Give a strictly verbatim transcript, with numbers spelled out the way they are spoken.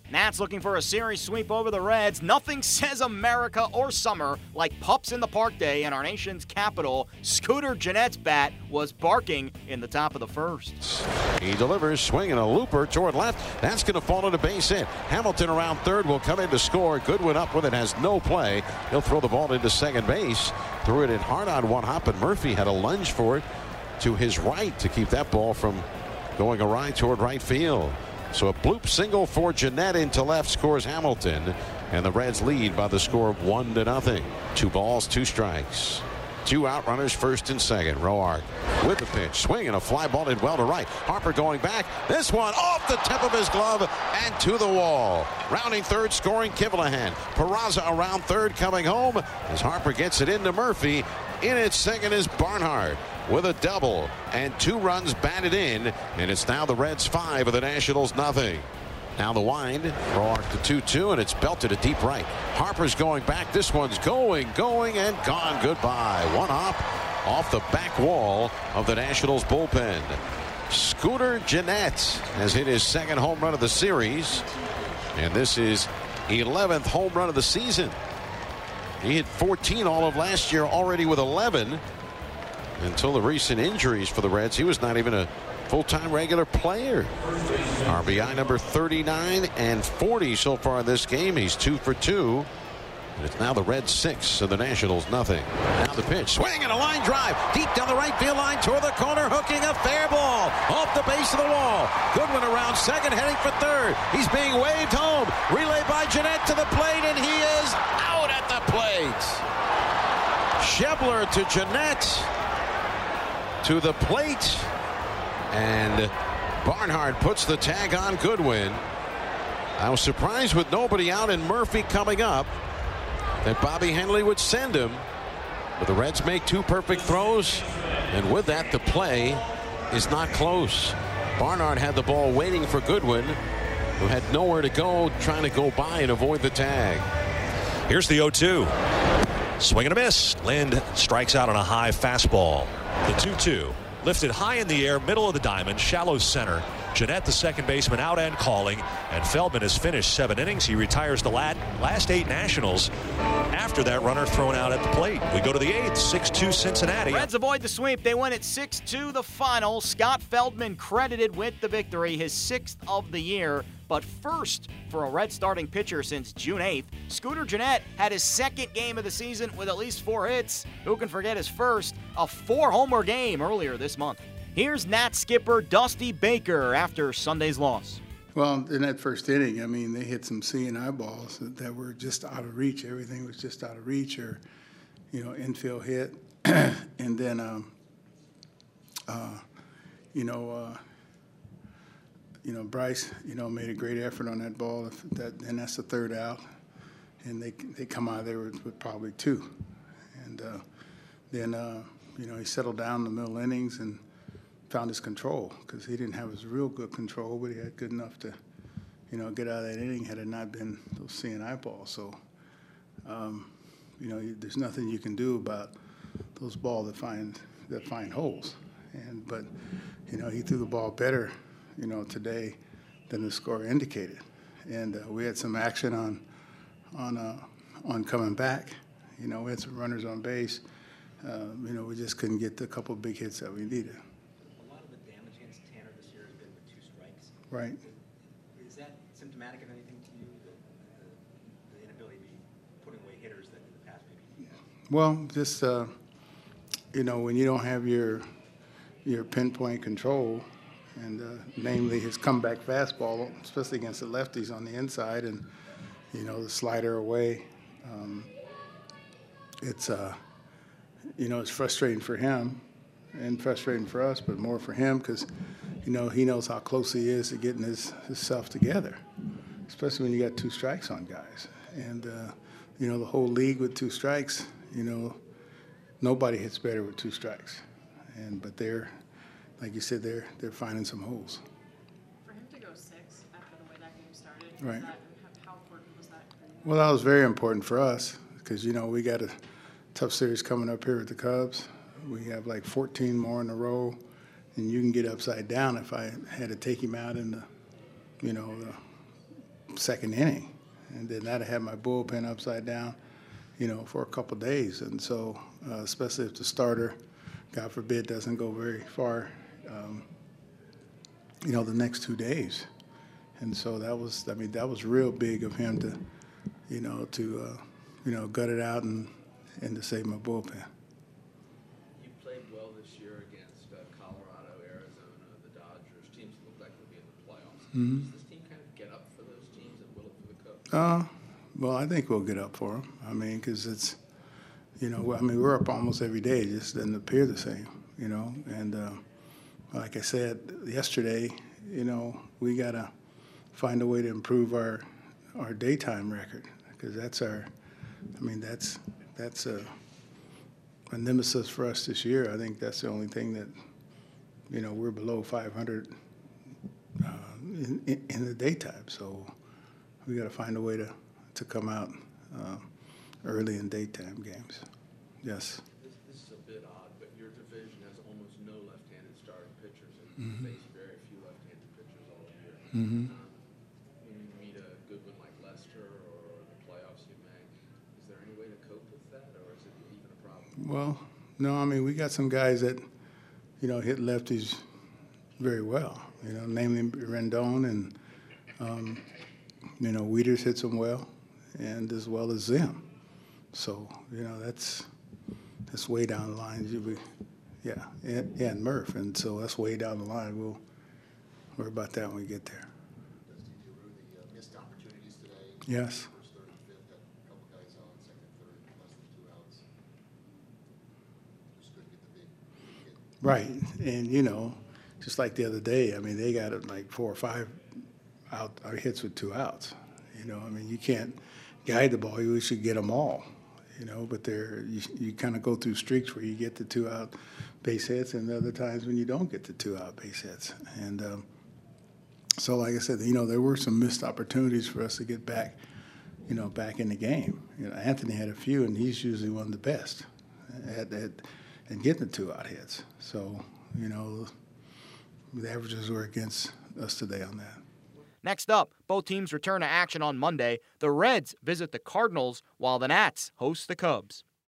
Nats looking for a series sweep over the Reds. Nothing says America or summer like Pups in the Park Day in our nation's capital. Scooter Gennett's bat was barking in the top of the first. He delivers, swinging a looper toward left. That's going to fall into base hit. Hamilton around third will come in to score. Goodwin up with it, has no play. He'll throw the ball into second base. Threw it in hard on one hop, and Murphy had a lunge for it to his right to keep that ball from going awry toward right field. So a bloop single for Gennett into left scores Hamilton, and the Reds lead by the score of one to nothing. Two balls, two strikes. Two out runners, first and second. Roark with the pitch, swinging a fly ball in well to right. Harper going back. This one off the tip of his glove and to the wall. Rounding third, scoring Kivlahan. Peraza around third, coming home as Harper gets it into Murphy. In at second is Barnhart with a double and two runs batted in, and it's now the Reds five of the Nationals nothing. Now the wind, Roark to two two, and it's belted to deep right. Harper's going back. This one's going, going, and gone. Goodbye. One hop off the back wall of the Nationals bullpen. Scooter Gennett has hit his second home run of the series, and this is eleventh home run of the season. He hit fourteen all of last year, already with eleven. Until the recent injuries for the Reds, he was not even a full-time regular player. R B I number thirty-nine and forty so far in this game. He's two for two. And it's now the Reds six and the Nationals nothing. Now the pitch, swing and a line drive deep down the right field line toward the corner, hooking a fair ball off the base of the wall. Goodwin around second, heading for third. He's being waved home. Relay by Gennett to the plate, and he is out at the plate. Schebler to Gennett to the plate, and Barnhart puts the tag on Goodwin. I was surprised with nobody out and Murphy coming up that Bobby Henley would send him, but the Reds make two perfect throws, and with that the play is not close. Barnhart had the ball waiting for Goodwin, who had nowhere to go, trying to go by and avoid the tag. Here's the oh two. Swing and a miss. Lind strikes out on a high fastball. The two two. Lifted high in the air, middle of the diamond, shallow center. Gennett, the second baseman, out and calling. And Feldman has finished seven innings. He retires the last eight Nationals after that runner thrown out at the plate. We go to the eighth, six two Cincinnati. Reds avoid the sweep. They win at six two the final. Scott Feldman credited with the victory, his sixth of the year. But first for a Red starting pitcher since June eighth, Scooter Gennett had his second game of the season with at least four hits. Who can forget his first, a four-homer game earlier this month? Here's Nats skipper Dusty Baker after Sunday's loss. Well, in that first inning, I mean, they hit some seeing eyeballs that, that were just out of reach. Everything was just out of reach, or, you know, infield hit. And then, um, uh, you know, uh, you know, Bryce, you know, made a great effort on that ball. If that, and that's the third out. And they they come out of there with, with probably two. And uh, then, uh, you know, he settled down in the middle innings and found his control, because he didn't have his real good control, but he had good enough to, you know, get out of that inning had it not been those seeing eyeballs. So, um, you know, there's nothing you can do about those balls that find that find holes. And but, you know, he threw the ball better, you know, today than the score indicated. And uh, we had some action on on uh, on coming back. You know, we had some runners on base. Uh, you know, we just couldn't get the couple of big hits that we needed. A lot of the damage against Tanner this year has been with two strikes. Right. Is that symptomatic of anything to you, the, the, the inability to be putting away hitters that in the past maybe? Well, just, uh, you know, when you don't have your your pinpoint control, and uh, namely his comeback fastball, especially against the lefties on the inside, and, you know, the slider away, um, it's, uh, you know, it's frustrating for him and frustrating for us, but more for him because, you know, he knows how close he is to getting his, himself together, especially when you got two strikes on guys. And, uh, you know, the whole league with two strikes, you know, nobody hits better with two strikes. And but they're, like you said, they're they're finding some holes. For him to go six after the way that game started, right? That, how important was that for you? Well, that was very important for us because, you know, we got a tough series coming up here with the Cubs. We have like fourteen more in a row, and you can get upside down if I had to take him out in the, you know, the second inning, and then I'd have my bullpen upside down, you know, for a couple of days. And so, uh, especially if the starter, God forbid, doesn't go very far, um, you know, the next two days. And so that was, I mean, that was real big of him to, you know, to, uh, you know, gut it out and, and to save my bullpen. You played well this year against uh, Colorado, Arizona, the Dodgers, teams that look like they'll be in the playoffs. Mm-hmm. Does this team kind of get up for those teams and will it for the Cubs? Uh, well, I think we'll get up for them. I mean, because it's, you know, I mean, we're up almost every day. It just doesn't appear the same, you know. And uh, like I said yesterday, you know, we got to find a way to improve our our daytime record, because that's our, I mean, that's that's a, a nemesis for us this year. I think that's the only thing that, you know, we're below five hundred uh, in, in, in the daytime. So we got to find a way to, to come out uh, early in daytime games. Yes. This, this is a bit odd, but your division has almost no left-handed starting pitchers, and Mm-hmm. you face very few left-handed pitchers all year. Mm-hmm. Um, when you meet a good one like Lester or the playoffs you make, is there any way to cope with that, or is it even a problem? Well, no, I mean, we got some guys that, you know, hit lefties very well, you know, namely Rendon, and, um, you know, Wieters hits them well, and as well as them. So, you know, that's that's way down the line. You be, yeah, and, and Murph, and so that's way down the line. We'll worry about that when we get there. Dusty Giroux, the uh, missed opportunities today. Yes. First, third, and fifth, had a couple guys on, second, third, less than two outs. Just couldn't get the big, big hit. Right, and you know, just like the other day, I mean, they got it like four or five out or hits with two outs. You know, I mean, you can't guide the ball. You should get them all. You know, but there you, you kind of go through streaks where you get the two out base hits, and the other times when you don't get the two out base hits. And um, so, like I said, you know, there were some missed opportunities for us to get back, you know, back in the game. You know, Anthony had a few, and he's usually one of the best at, at, at getting the two out hits. So, you know, the averages were against us today on that. Next up, both teams return to action on Monday. The Reds visit the Cardinals while the Nats host the Cubs.